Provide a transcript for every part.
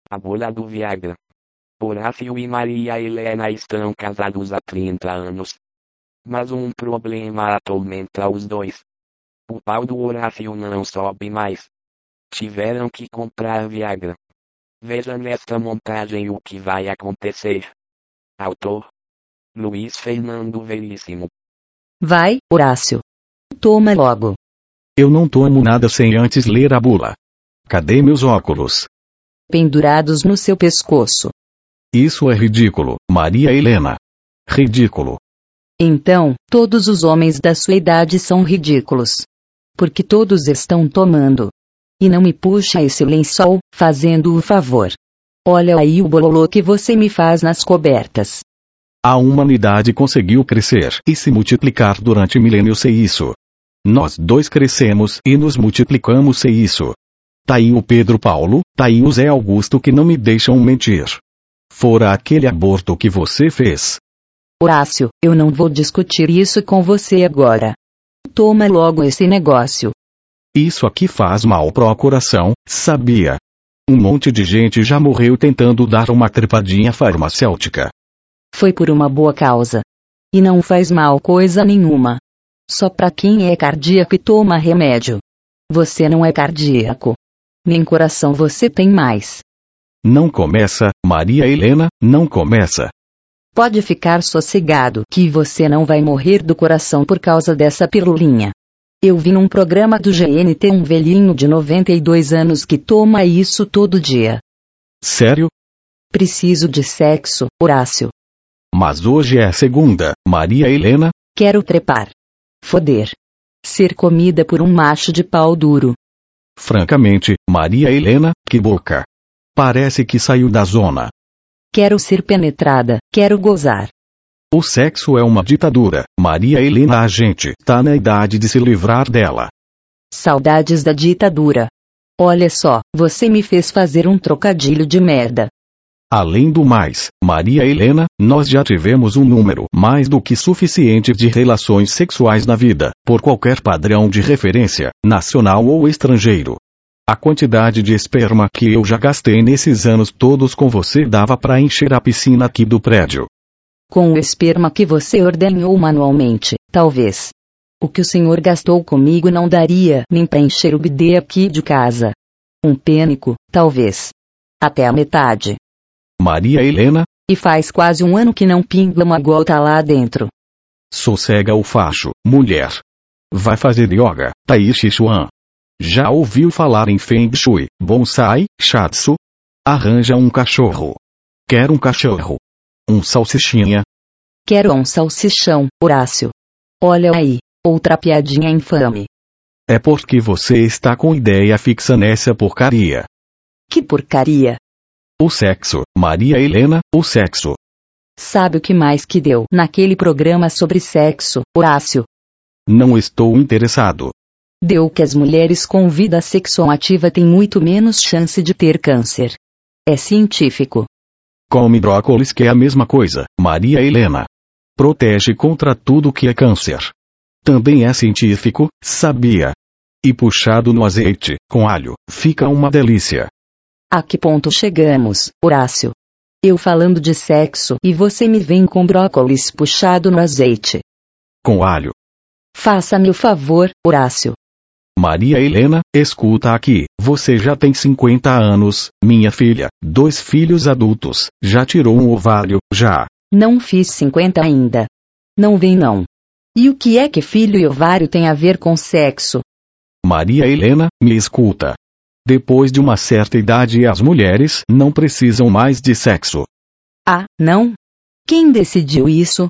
A bolha do Viagra. Horácio e Maria Helena estão casados há 30 anos. Mas um problema atormenta os dois. O pau do Horácio não sobe mais. Tiveram que comprar Viagra. Veja nesta montagem o que vai acontecer. Autor: Luiz Fernando Veríssimo. Vai, Horácio. Toma logo. Eu não tomo nada sem antes ler a bula. Cadê meus óculos? Pendurados no seu pescoço. Isso é ridículo, Maria Helena. Ridículo. Então, todos os homens da sua idade são ridículos. Porque todos estão tomando. E não me puxa esse lençol, fazendo o favor. Olha aí o bololô que você me faz nas cobertas. A humanidade conseguiu crescer e se multiplicar durante milênios sem isso. Nós dois crescemos e nos multiplicamos sem isso. Tá aí o Pedro Paulo, tá aí o Zé Augusto que não me deixam mentir. Fora aquele aborto que você fez. Horácio, eu não vou discutir isso com você agora. Toma logo esse negócio. Isso aqui faz mal pro coração, sabia? Um monte de gente já morreu tentando dar uma trepadinha farmacêutica. Foi por uma boa causa. E não faz mal coisa nenhuma. Só pra quem é cardíaco e toma remédio. Você não é cardíaco. Nem coração você tem mais. Não começa, Maria Helena, não começa. Pode ficar sossegado que você não vai morrer do coração por causa dessa pirulinha. Eu vi num programa do GNT um velhinho de 92 anos que toma isso todo dia. Sério? Preciso de sexo, Horácio. Mas hoje é segunda, Maria Helena. Quero trepar. Foder. Ser comida por um macho de pau duro. Francamente, Maria Helena, que boca. Parece que saiu da zona. Quero ser penetrada, quero gozar. O sexo é uma ditadura, Maria Helena. A gente tá na idade de se livrar dela. Saudades da ditadura. Olha só, você me fez fazer um trocadilho de merda. Além do mais, Maria Helena, nós já tivemos um número mais do que suficiente de relações sexuais na vida, por qualquer padrão de referência, nacional ou estrangeiro. A quantidade de esperma que eu já gastei nesses anos todos com você dava pra encher a piscina aqui do prédio. Com o esperma que você ordenhou manualmente, talvez. O que o senhor gastou comigo não daria nem pra encher o bidê aqui de casa. Um pênico, talvez. Até a metade. Maria Helena? E faz quase um ano que não pinga uma gota lá dentro. Sossega o facho, mulher. Vai fazer yoga, Tai Chi Chuan. Já ouviu falar em Feng Shui, Bonsai, Shatsu? Arranja um cachorro. Quer um cachorro. Um salsichinha. Quero um salsichão, Horácio. Olha aí, outra piadinha infame. É porque você está com ideia fixa nessa porcaria. Que porcaria? O sexo, Maria Helena, o sexo. Sabe o que mais que deu naquele programa sobre sexo, Horácio? Não estou interessado. Deu que as mulheres com vida sexual ativa têm muito menos chance de ter câncer. É científico. Come brócolis que é a mesma coisa, Maria Helena. Protege contra tudo que é câncer. Também é científico, sabia? E puxado no azeite, com alho, fica uma delícia. A que ponto chegamos, Horácio? Eu falando de sexo e você me vem com brócolis puxado no azeite. Com alho. Faça-me o favor, Horácio. Maria Helena, escuta aqui, você já tem 50 anos, minha filha, 2 filhos adultos, já tirou um ovário, já. Não fiz 50 ainda. Não vem não. E o que é que filho e ovário tem a ver com sexo? Maria Helena, me escuta. Depois de uma certa idade as mulheres não precisam mais de sexo. Ah, não? Quem decidiu isso?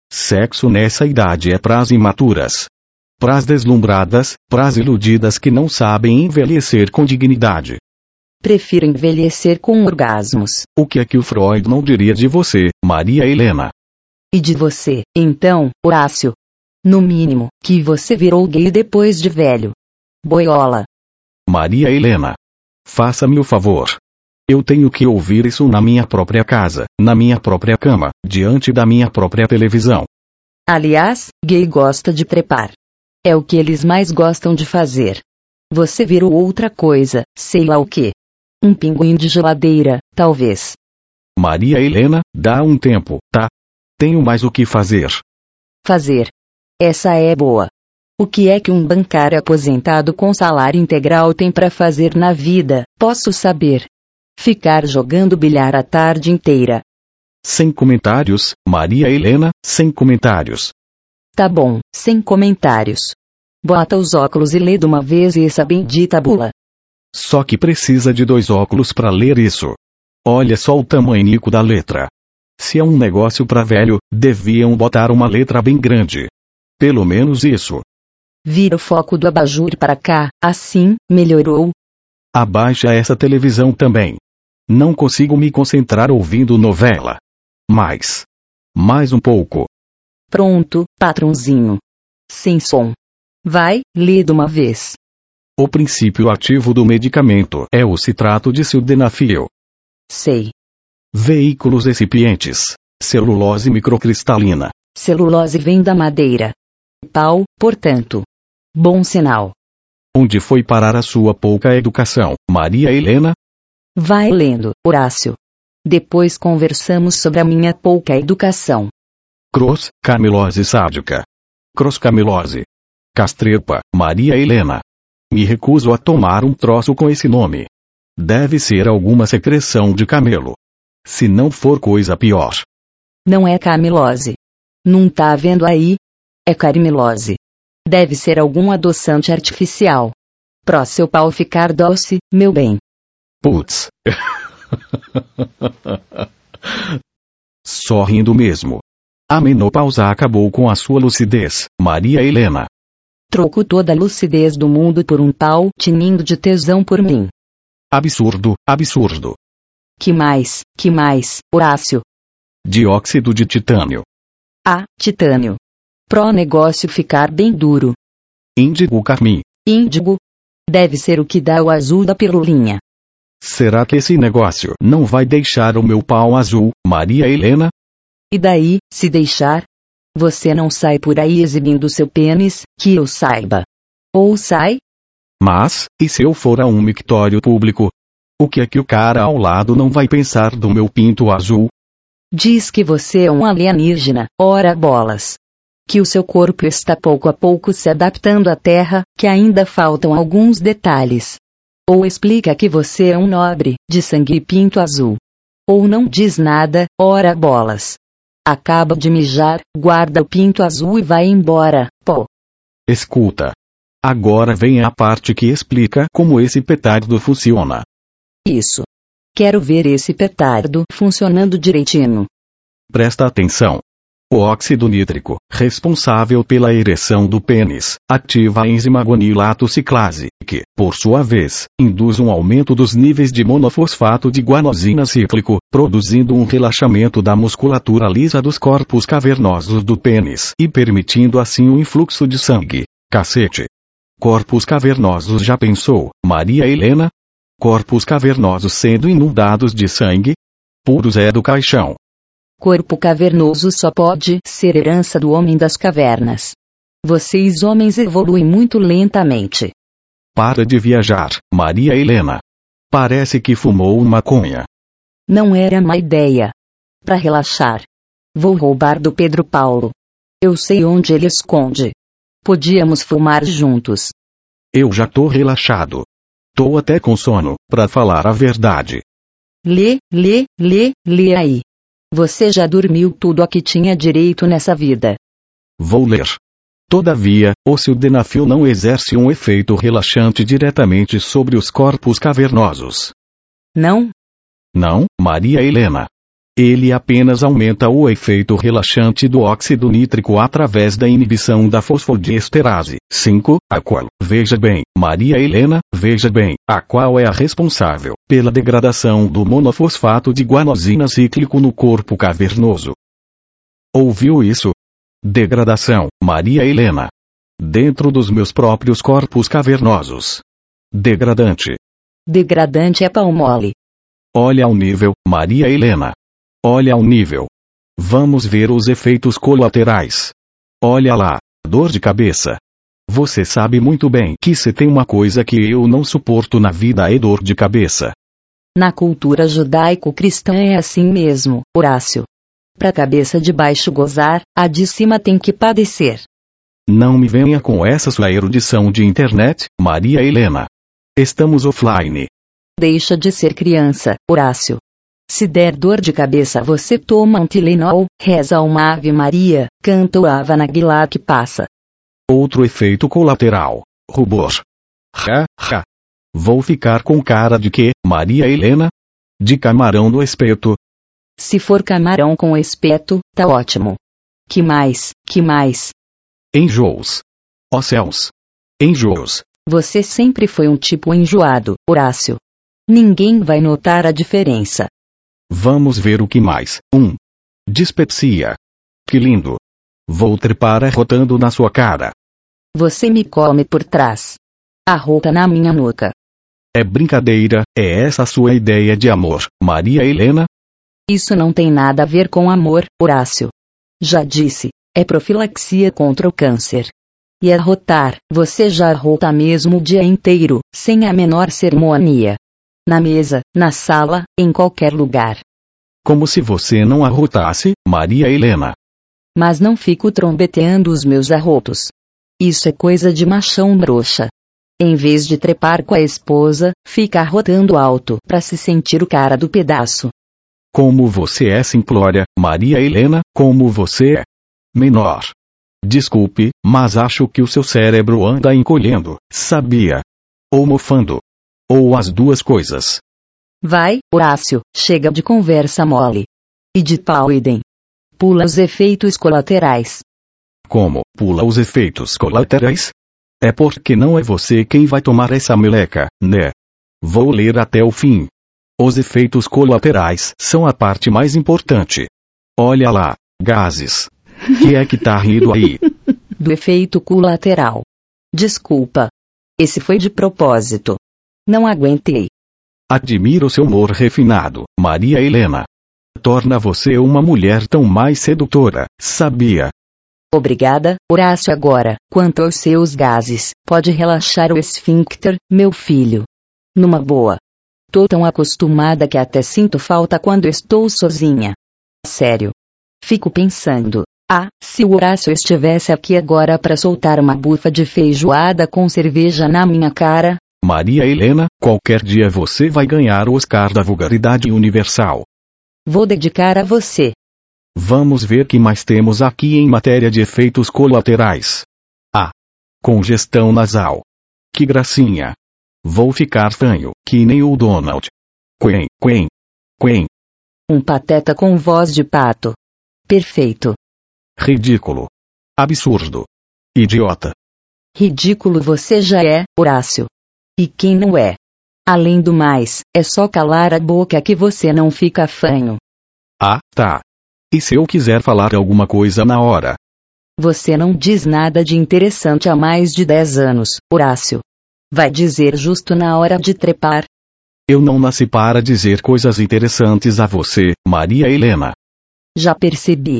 Sexo nessa idade é pras imaturas. Pras deslumbradas, pras iludidas que não sabem envelhecer com dignidade. Prefiro envelhecer com orgasmos. O que é que o Freud não diria de você, Maria Helena? E de você, então, Horácio? No mínimo, que você virou gay depois de velho. Boiola. Maria Helena. Faça-me o favor. Eu tenho que ouvir isso na minha própria casa, na minha própria cama, diante da minha própria televisão. Aliás, gay gosta de trepar. É o que eles mais gostam de fazer. Você virou outra coisa, sei lá o quê. Um pinguim de geladeira, talvez. Maria Helena, dá um tempo, tá? Tenho mais o que fazer. Fazer. Essa é boa. O que é que um bancário aposentado com salário integral tem para fazer na vida, posso saber? Ficar jogando bilhar a tarde inteira. Sem comentários, Maria Helena, sem comentários. Tá bom, sem comentários. Bota os óculos e lê de uma vez essa bendita bula. Só que precisa de 2 óculos para ler isso. Olha só o tamanhico da letra. Se é um negócio para velho, deviam botar uma letra bem grande. Pelo menos isso. Vira o foco do abajur para cá, assim, melhorou. Abaixa essa televisão também. Não consigo me concentrar ouvindo novela. Mais um pouco. Pronto, patrãozinho. Sem som. Vai, lê de uma vez. O princípio ativo do medicamento é o citrato de sildenafil. Sei. Veículos recipientes. Celulose microcristalina. Celulose vem da madeira. Pau, portanto. Bom sinal. Onde foi parar a sua pouca educação, Maria Helena? Vai lendo, Horácio. Depois conversamos sobre a minha pouca educação. Camilose sádica. Camilose. Castrepa, Maria Helena. Me recuso a tomar um troço com esse nome. Deve ser alguma secreção de camelo. Se não for coisa pior. Não é camilose. Não tá vendo aí? É carimilose. Deve ser algum adoçante artificial. Pro seu pau ficar doce, meu bem. Putz. Só rindo mesmo. A menopausa acabou com a sua lucidez, Maria Helena. Troco toda a lucidez do mundo por um pau tinindo de tesão por mim. Absurdo, absurdo. Que mais, Horácio? Dióxido de titânio. Ah, titânio. Pro negócio ficar bem duro. Índigo carmim. Índigo. Deve ser o que dá o azul da pirulinha. Será que esse negócio não vai deixar o meu pau azul, Maria Helena? E daí, se deixar? Você não sai por aí exibindo seu pênis, que eu saiba. Ou sai? Mas, e se eu for a um mictório público? O que é que o cara ao lado não vai pensar do meu pinto azul? Diz que você é um alienígena, ora bolas. Que o seu corpo está pouco a pouco se adaptando à Terra, que ainda faltam alguns detalhes. Ou explica que você é um nobre, de sangue e pinto azul. Ou não diz nada, ora bolas. Acaba de mijar, guarda o pinto azul e vai embora, pô. Escuta. Agora vem a parte que explica como esse petardo funciona. Isso. Quero ver esse petardo funcionando direitinho. Presta atenção. O óxido nítrico, responsável pela ereção do pênis, ativa a enzima guanilato ciclase, que, por sua vez, induz um aumento dos níveis de monofosfato de guanosina cíclico, produzindo um relaxamento da musculatura lisa dos corpos cavernosos do pênis e permitindo assim o influxo de sangue. Cacete. Corpos cavernosos, já pensou, Maria Helena? Corpos cavernosos sendo inundados de sangue? Puro Zé do Caixão. Corpo cavernoso só pode ser herança do homem das cavernas. Vocês homens evoluem muito lentamente. Para de viajar, Maria Helena. Parece que fumou maconha. Não era má ideia. Para relaxar. Vou roubar do Pedro Paulo. Eu sei onde ele esconde. Podíamos fumar juntos. Eu já tô relaxado. Tô até com sono, pra falar a verdade. Lê aí. Você já dormiu tudo a que tinha direito nessa vida. Vou ler. Todavia, o sildenafil não exerce um efeito relaxante diretamente sobre os corpos cavernosos. Não? Não, Maria Helena. Ele apenas aumenta o efeito relaxante do óxido nítrico através da inibição da fosfodiesterase. 5. A qual, veja bem, Maria Helena, veja bem, a qual é a responsável pela degradação do monofosfato de guanosina cíclico no corpo cavernoso. Ouviu isso? Degradação, Maria Helena. Dentro dos meus próprios corpos cavernosos. Degradante. Degradante é pau mole. Olha ao nível, Maria Helena. Olha ao nível. Vamos ver os efeitos colaterais. Olha lá, dor de cabeça. Você sabe muito bem que se tem uma coisa que eu não suporto na vida é dor de cabeça. Na cultura judaico-cristã é assim mesmo, Horácio. Pra cabeça de baixo gozar, a de cima tem que padecer. Não me venha com essa sua erudição de internet, Maria Helena. Estamos offline. Deixa de ser criança, Horácio. Se der dor de cabeça você toma um Tilenol, reza uma Ave Maria, canta o Ava Nagila que passa. Outro efeito colateral. Rubor. Ha, ha. Vou ficar com cara de quê, Maria Helena? De camarão no espeto. Se for camarão com espeto, tá ótimo. Que mais, que mais? Enjoos. Ó céus. Enjoos. Você sempre foi um tipo enjoado, Horácio. Ninguém vai notar a diferença. Vamos ver o que mais. Dispepsia. Que lindo. Vou trepar arrotando na sua cara. Você me come por trás. Arrota na minha nuca. É brincadeira, é essa a sua ideia de amor, Maria Helena? Isso não tem nada a ver com amor, Horácio. Já disse, é profilaxia contra o câncer. E arrotar, você já arrota mesmo o dia inteiro, sem a menor cerimônia. Na mesa, na sala, em qualquer lugar. Como se você não arrotasse, Maria Helena. Mas não fico trombeteando os meus arrotos. Isso é coisa de machão broxa. Em vez de trepar com a esposa, fica arrotando alto pra se sentir o cara do pedaço. Como você é simplória, Maria Helena, como você é menor. Desculpe, mas acho que o seu cérebro anda encolhendo, sabia? Ou mofando. Ou as duas coisas. Vai, Horácio, chega de conversa mole. E de pau idem. Pula os efeitos colaterais. Como, pula os efeitos colaterais? É porque não é você quem vai tomar essa meleca, né? Vou ler até o fim. Os efeitos colaterais são a parte mais importante. Olha lá, gases. Que é que tá rindo aí? Do efeito colateral. Desculpa. Esse foi de propósito. Não aguentei. Admiro seu humor refinado, Maria Helena. Torna você uma mulher tão mais sedutora, sabia? Obrigada, Horácio. Agora, quanto aos seus gases, pode relaxar o esfíncter, meu filho. Numa boa. Tô tão acostumada que até sinto falta quando estou sozinha. Sério. Fico pensando, se o Horácio estivesse aqui agora pra soltar uma bufa de feijoada com cerveja na minha cara. Maria Helena, qualquer dia você vai ganhar o Oscar da vulgaridade universal. Vou dedicar a você. Vamos ver que mais temos aqui em matéria de efeitos colaterais. Congestão nasal. Que gracinha. Vou ficar fanho, que nem o Donald. Quen, quen, quen. Um pateta com voz de pato. Perfeito. Ridículo. Absurdo. Idiota. Ridículo você já é, Horácio. E quem não é? Além do mais, é só calar a boca que você não fica fanho. Tá. E se eu quiser falar alguma coisa na hora? Você não diz nada de interessante há mais de 10 anos, Horácio. Vai dizer justo na hora de trepar? Eu não nasci para dizer coisas interessantes a você, Maria Helena. Já percebi.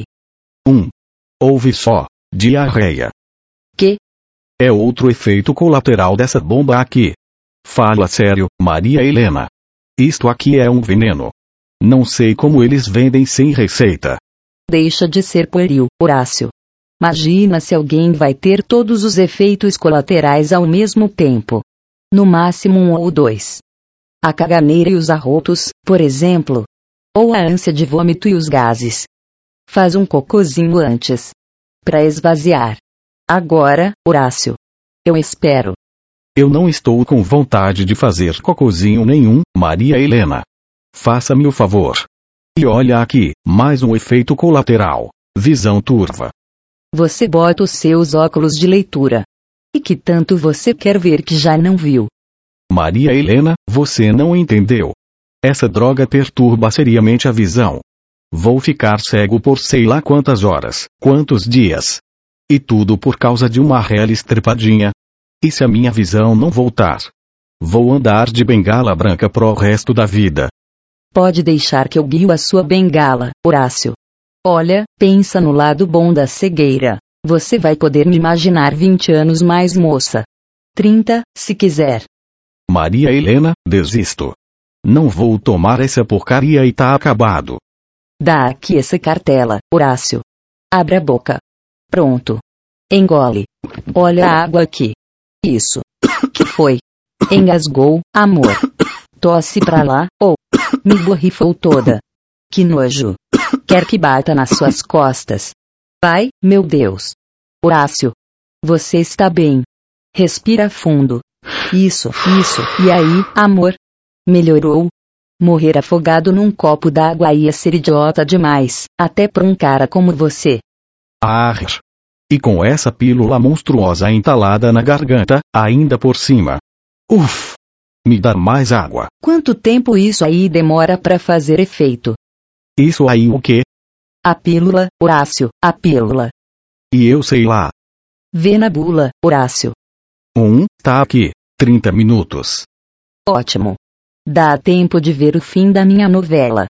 Ouve só, diarreia. Que? É outro efeito colateral dessa bomba aqui. Fala sério, Maria Helena. Isto aqui é um veneno. Não sei como eles vendem sem receita. Deixa de ser pueril, Horácio. Imagina se alguém vai ter todos os efeitos colaterais ao mesmo tempo. No máximo 1 ou 2. A caganeira e os arrotos, por exemplo. Ou a ânsia de vômito e os gases. Faz um cocôzinho antes. Pra esvaziar. Agora, Horácio. Eu espero. Eu não estou com vontade de fazer cocôzinho nenhum, Maria Helena. Faça-me o favor. E olha aqui, mais um efeito colateral. Visão turva. Você bota os seus óculos de leitura. E que tanto você quer ver que já não viu? Maria Helena, você não entendeu. Essa droga perturba seriamente a visão. Vou ficar cego por sei lá quantas horas, quantos dias. E tudo por causa de uma reles trepadinha. E se a minha visão não voltar? Vou andar de bengala branca pro resto da vida. Pode deixar que eu guio a sua bengala, Horácio. Olha, pensa no lado bom da cegueira. Você vai poder me imaginar 20 anos mais moça. 30, se quiser. Maria Helena, desisto. Não vou tomar essa porcaria e tá acabado. Dá aqui essa cartela, Horácio. Abra a boca. Pronto. Engole. Olha a água aqui. Isso. Que foi? Engasgou, amor. Tosse pra lá, ou. Me borrifou toda. Que nojo. Quer que bata nas suas costas? Vai, meu Deus. Horácio. Você está bem. Respira fundo. Isso. E aí, amor? Melhorou? Morrer afogado num copo d'água ia ser idiota demais, até pra um cara como você. Arr. E com essa pílula monstruosa entalada na garganta, ainda por cima. Uf! Me dá mais água. Quanto tempo isso aí demora pra fazer efeito? Isso aí o quê? A pílula, Horácio, a pílula. E eu sei lá. Vê na bula, Horácio. Tá aqui. 30 minutos. Ótimo. Dá tempo de ver o fim da minha novela.